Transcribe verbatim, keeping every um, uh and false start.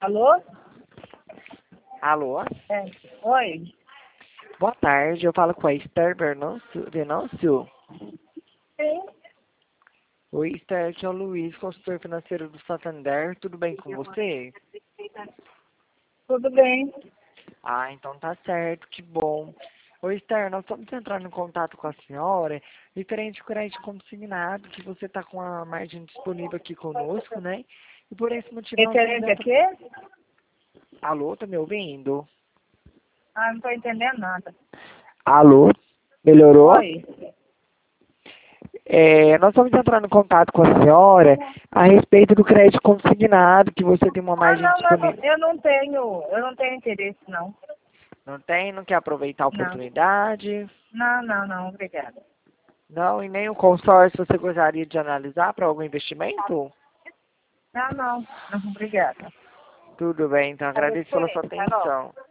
Alô? Alô? É. Oi? Boa tarde, eu falo com a Esther Venâncio. Venâncio? Sim. Oi, Esther, aqui é o Luiz, consultor financeiro do Santander. Tudo bem com você? Tudo bem? Ah, então tá certo, que bom. Oi, Esther, nós estamos entrando em contato com a senhora referente ao crédito consignado, que você está com a margem disponível aqui conosco, né? E por esse motivo nós estamos Referente a entrando... quê? Alô, tá me ouvindo? Ah, não tô entendendo nada. Alô? Melhorou? Oi? É, nós estamos entrando em contato com a senhora a respeito do crédito consignado, que você tem uma Ah, margem não, eu não, disponível. eu não tenho, eu não tenho interesse, não. Não tem? Não quer aproveitar a Não. oportunidade? Não, não, não, obrigada. Não, e nem o consórcio você gostaria de analisar para algum investimento? Não, não, não, obrigada. Tudo bem, então Talvez agradeço por pela isso, sua tá bom? atenção.